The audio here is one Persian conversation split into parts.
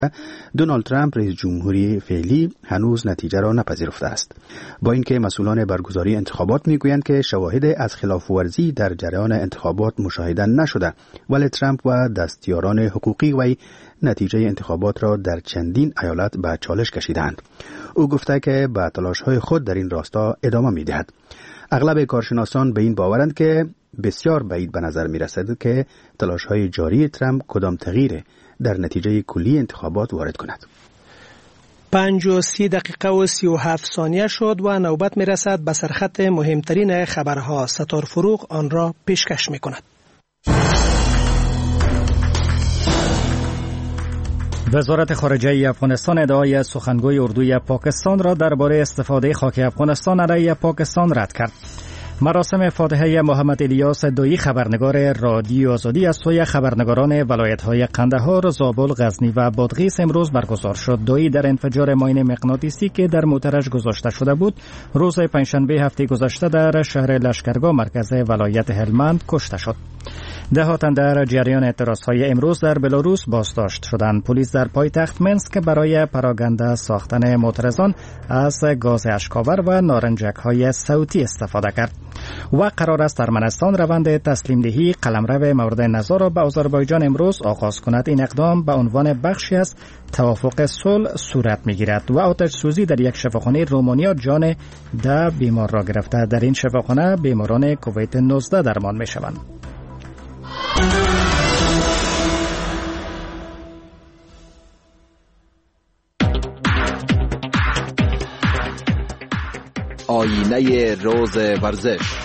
دونالد ترامپ رئیس جمهوری فعلی هنوز نتیجه را نپذیرفته است. با اینکه مسئولان برگزاری انتخابات میگویند که شواهد از خلاف‌ورزی در جریان انتخابات مشاهده نشده، ولی ترامپ و دستیاران حقوقی وی نتیجه انتخابات را در چندین ایالت به چالش کشیدند. او گفته که به تلاش‌های خود در این راستا ادامه می‌دهد. اغلب کارشناسان به این باورند که بسیار بعید به نظر می‌رسد که تلاش‌های جاری ترامپ کدام تغییر در نتیجه کلی انتخابات وارد کند. 5:30 دقیقه و 37 ثانیه شد و نوبت می‌رسد به سرخط مهمترین خبرها. ستار فروغ آن را پیشکش می‌کند. وزارت خارجه افغانستان ادعای سخنگوی اردوی پاکستان را درباره استفاده خاک افغانستان علیه پاکستان رد کرد. مراسم فاتحه محمد الیاس دویی خبرنگار رادیو آزادی از سوی خبرنگاران ولایت‌های قندهار، زابل، غزنی و بادغیس امروز برگزار شد. دویی در انفجار ماین مغناطیسی که در موترش گذاشته شده بود، روز پنجشنبه هفته گذشته در شهر لشکرگاه مرکز ولایت هلمند کشته شد. ده‌ها تن در جریان اعتراضهای امروز در بلاروس بازداشت شدند. پلیس در پایتخت منسک برای پراگنده ساختن معترضان از گاز اشک‌آور و نارنجک‌های صوتی استفاده کرد. و قرار است ارمنستان روند تسلیم دهی قلمرو مورد نظر را به آذربایجان امروز آغاز کند. این اقدام به عنوان بخشی از توافق صلح صورت می‌گیرد. و آتش سوزی در یک شفاخانه رومانیا جان 10 بیمار را گرفته. در این شفاخانه بیماران کووید 19 درمان می‌شوند. آینه روز ورزش.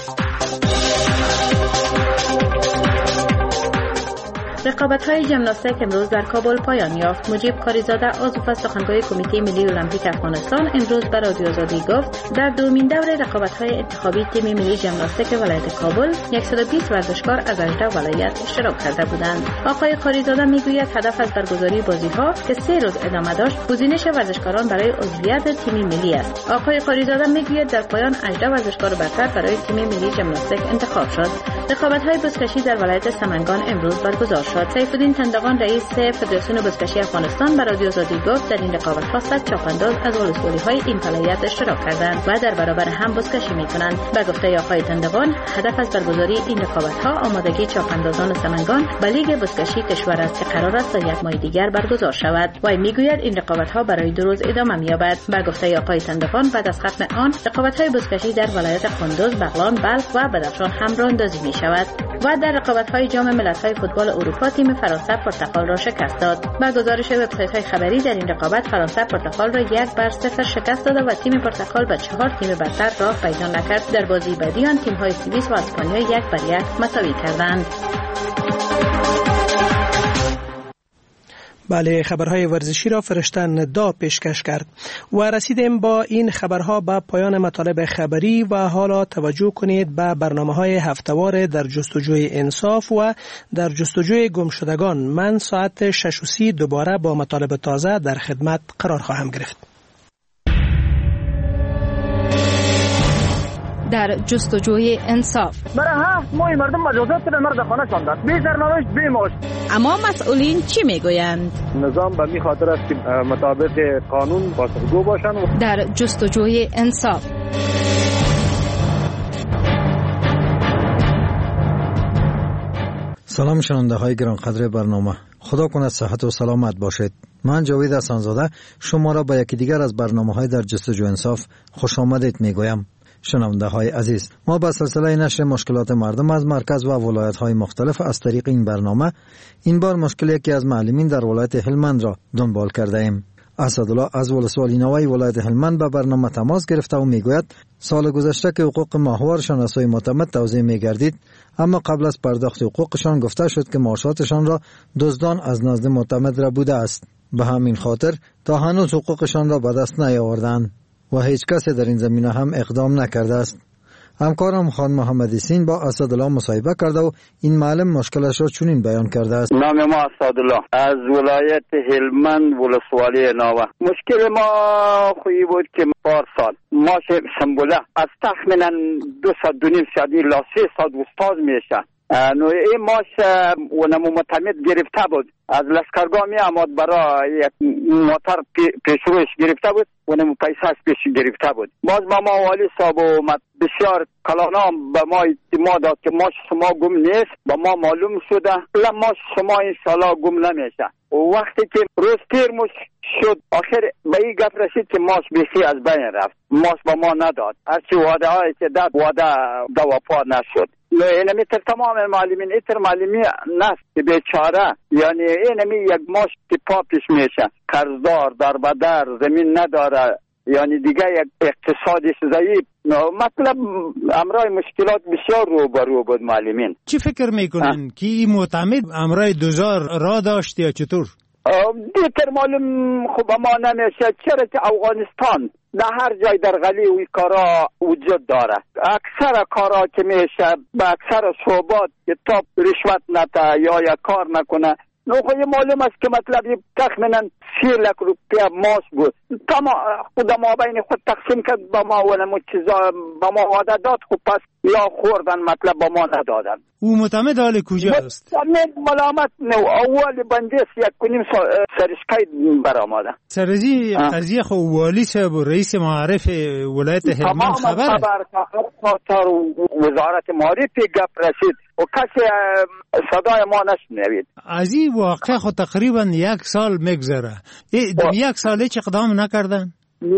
رقابت‌های ژیمناستیک امروز در کابل پایان یافت. مجیب کاریزاده عضو سخنگوی کمیته ملی المپیک افغانستان امروز به رادیو آزادی گفت در دومین دور رقابت‌های انتخابی تیم ملی ژیمناستیک ولایت کابل 120 ورزشکار از 18 ولایت اشتراک کرده بودند. آقای کاریزاده میگوید هدف از برگزاری بازی‌ها که 3 روز ادامه داشت گزینش ورزشکاران برای عضویت تیم ملی است. آقای کاریزاده میگوید در پایان 18 ورزشکار برتر برای تیم ملی ژیمناستیک انتخاب شد. رقابت‌های بزکشی در ولایت سمنگان امروز برگزار شد. سیف‌الدین تندقان رئیس فدراسیون بزکشی افغانستان به رادیو آزادی گفت در این رقابت‌ها 100 چاپانداز از ولسوالی‌های این ولایت اشتراک کردند و در برابر هم بزکشی می‌کنند. به گفته آقای تندقان هدف از برگزاری این رقابت‌ها آمادگی چاپاندازان سمنگان به لیگ بزکشی کشور است که قرار است تا یک ماه دیگر برگزار شود. و میگوید این رقابت‌ها برای 2 روز ادامه می‌یابد. به گفته آقای تندقان بعد از ختم آن رقابت‌های بزکشی در ولایت کندوز، بغلان، بلخ و بدخشان هم راه‌اندازی می‌شود. و در رقابت‌های جام ملت‌های فوتبال اروپا تیم فرانسه پرتغال را شکست داد. با گزارش وبسایت‌های خبری در این رقابت فرانسه پرتغال را 1-0 شکست داد و تیم پرتغال با 4 تیم برتر راه پیدا نکرد. در بازی بعدی آن تیم‌های سوئیس و اسپانیا 1-1 مساوی کردند. بله، خبرهای ورزشی را فرشته ندا پیشکش کرد و رسیدیم با این خبرها به پایان مطالب خبری و حالا توجه کنید به برنامه‌های هفته‌وار در جستجوی انصاف و در جستجوی گمشدگان. من ساعت 6:30 دوباره با مطالب تازه در خدمت قرار خواهم گرفت. در جستجوی انصاف برای 7 ماه مردم مجازات به مرد خانه شاندند، بی سرنوشت بی معاش. اما مسئولین چی میگویند؟ نظام به این خاطر است که مطابق قانون پاسخگو باشند. در جستجوی انصاف سلام شنونده های گرانقدر برنامه، خدا کند صحت و سلامت باشید. من جاوید احسانزاده شما را به یکی دیگر از برنامه های در جستجوی انصاف خوش آمدید میگویم. شنونده های عزیز، ما به سلسله نشر مشکلات مردم از مرکز و ولایت های مختلف از طریق این برنامه این بار مشکل یکی از معلمین در ولایت هلمند را دنبال کرده ایم. اسدالله از ولسوالی نوی ولایت هلمند به برنامه تماس گرفته و میگوید سال گذشته که حقوق ماهوار شناسای معتمد توزیع میگردید، اما قبل از پرداخت حقوقشان گفته شد که معاشاتشان را دزدان از نزد معتمد را بوده است. به همین خاطر تا هنوز حقوقشان را به دست نیاوردند و هیچ کسی در این زمینه هم اقدام نکرده است. همکارم خان محمدی سین با اسدالله مصاحبه کرده و این معلم مشکلش را چنین بیان کرده است. نام ما اسدالله از ولایت هلمند ولسوالی ناوه. مشکل ما خویی بود که پارسال ماش سنبوله از تخمیناً 2.5 الی 300 استاد میشه. نو این ماش اونمو معتمد گرفته بود، از لشکرگاه می آمد برای یک موتر پیشروش گرفته بود، اونمو پیسه از پیش گرفته بود. باز با ما والی صاحب اومد، بسیار کلانام به ما اعتماد داد که ماش شما گم نیست، با ما معلوم شده ماش شما انشالله گم نمیشه. وقتی که روز تیر شد آخر به این گفت رسید که ماش بیشی از بین رفت، ماش با ما نداد، هرچی وعده هایی که داد وعده دوپا نشد. اینمی تر تمام معلمین ایتر معلمی نست که بیچاره، یعنی اینمی یک ماش که پا پیش میشه، قرضدار، در بدر، زمین نداره، یعنی دیگه یک اقتصادی ضعیف، مطلب امرای مشکلات بسیار روبرو بود معلمین. چی فکر میکنن که این معتمد امرای دوزار را داشت یا چطور؟ دیگر معلوم خوب ما نمیشه، چرا که افغانستان در هر جای در غلی وی کارا وجود داره. اکثر کارا که میشه به اکثر شعبات که تا رشوت نده یا یک کار نکنه، نوخوی معلوم است که مطلب تخمینا 30 لک روپیه ماش بود، خود ما بین خود تقسیم کرد با ما ونمو چیزا با ما وعده داد، خب پس یا خوردن مطلب با ما ندادن. او معتمد حال کجا است؟ ملامت نو اول بندیس یک کنیم سرشکای برآمده. سرزی قضیه خو والی صاحب و رئیس معارف ولایت هلمند خبر تا وزارت معارف گپ رسید و کسی صدای ما نشنوید. از این واقع خود تقریبا 1 سال میگذره. در 1 سال هیچ اقدام نکردن؟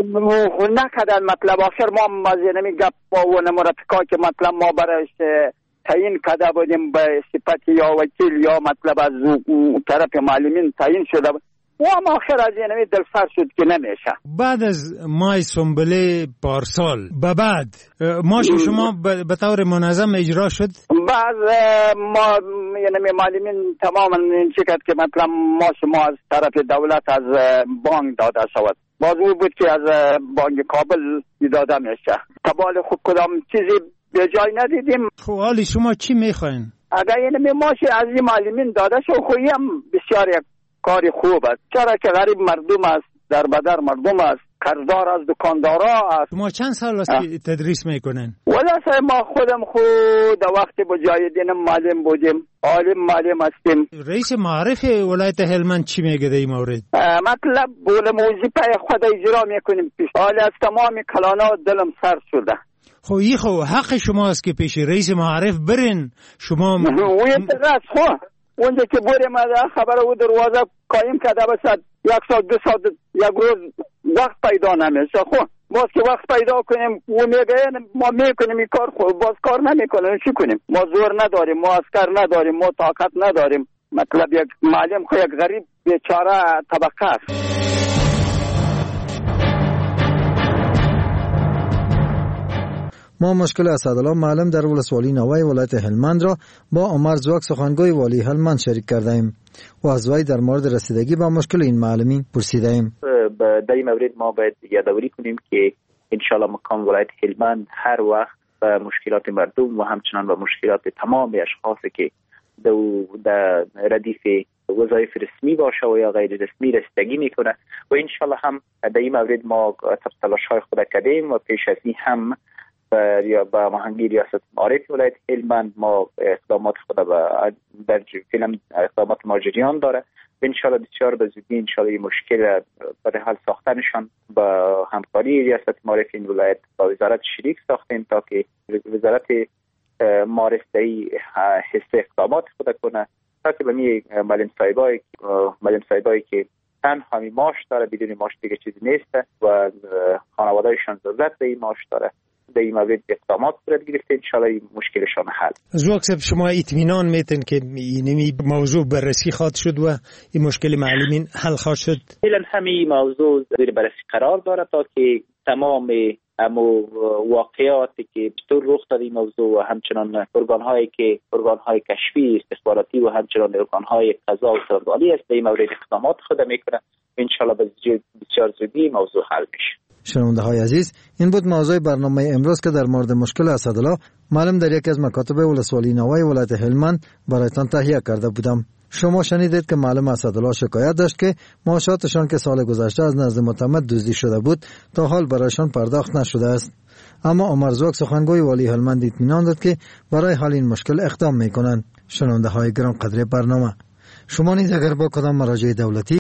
نکردن. مطلب آخر ما مزینمی گپ با اون مرتکا که مطلب ما برایش تعیین کرده بودیم به صفت یا وکیل یا مطلب از طرف معلمین تعیین شده بود و هم آخر از اینمی دلسر شد که نمیشه. بعد از ماه سنبله پارسال به بعد ماش شما به طور منظم اجرا شد؟ بعد ما یعنی معلمین تماما این چکت که مطلب ما از طرف دولت از بانک داده شود، باز او بود که از بانک کابل داده میشه. تبال خود کدام چیزی به جای ندیدیم. خب حالی شما چی میخواین؟ اگر اینمی ماشی از این معلمین داده شد خویی هم بسیار یک کاری خوب است، چرا که غریب مردم است، در بدر مردم است، قرضدار از دکاندارا است. شما چند سال است که تدریس میکنن؟ ولی ما خودم خود وقتی مجاهدین معلم بودیم، عالم معلم هستیم. رئیس معارف ولایت هلمند چی میگه در این مورد؟ مطلب بول وظیفه خود اجرا میکنیم پیش. حال از تمام کلانا دلم سر شده. خو این خو حق شماست که پیش رئیس معارف برین. شما اونجا که بریم خبر او دروازه قایم کرده بسد 1 ساعت 2 ساعت یک روز وقت پیدا نمیشه. خب باز که وقت پیدا کنیم و میگه ما میکنیم این کار، خب باز کار نمیکنیم، چی کنیم؟ ما زور نداریم، ما عسکر نداریم، ما طاقت نداریم. مطلب یک معلم خو یک غریب بیچاره طبقه است. ما مشکل اسدالله معلم در ولسوالی نوای ولایت هلمند را با عمر زواک سخنگوی والی هلمند شریک کرده ایم و از وی در مورد رسیدگی به مشکل این معلمین پرسیده ایم. در این مورد ما باید یادآوری کنیم که انشالله مقام ولایت هلمند هر وقت به مشکلات مردم و همچنان به مشکلات تمام اشخاصی که در ردیف وظایف رسمی باشه و یا غیر رسمی رسیدگی میکنه و انشالله هم در این مورد ما تلاش‌های خود کردیم و پیش از این هم با مهنگی ریاست معارف ولایت هلمند ما اقدامات خود در فیلم اقدامات ماجریان داره و انشالله بسیار به زودی انشالله این مشکل برای حل ساختنشان با همکاری ریاست معارف این ولایت با وزارت شریک ساختیم تا که وزارت معارف دهی حس اقدامات خود کنه تا که به می معلم صاحبایی که تنها می ماش داره، بدون ماش دیگه چیزی نیست و خانوادهشان ضرورت به این ماش داره، در این مورد اقدامات صورت گرفته انشاءالله این مشکلشان حل. زواک صاحب شما اطمینان میتن که این موضوع بررسی خواهد شد و این مشکل معلمین حل خواهد شد؟ فعلا همین موضوع زیر بررسی قرار داره تا که تمام واقعاتی که چطور رخ داده این موضوع و همچنان ارگان‌های کشفی استخباراتی و همچنان ارگان‌های قضا و سرگالی است در این مورد اقدامات خود میکنه انشاءالله بسیار زودی موضوع حل میشه. شنونده های عزیز، این بود موضوع برنامه امروز که در مورد مشکل اسدالله معلم در یکی از مکاتب ولسوالی نوای ولایت هلمند برایتان تهیه کرده بودم. شما شنیدید که معلم اسدالله شکایت داشت که معاشاتشان که سال گذشته از نزد معتمد دزدی شده بود تا حال برایشان پرداخت نشده است. اما عمر زواک سخنگوی والی هلمند اطمینان داد که برای حل این مشکل اقدام میکنند. شنونده های گران قدر برنامه، شما نیز اگر با کدام مراجع دولتی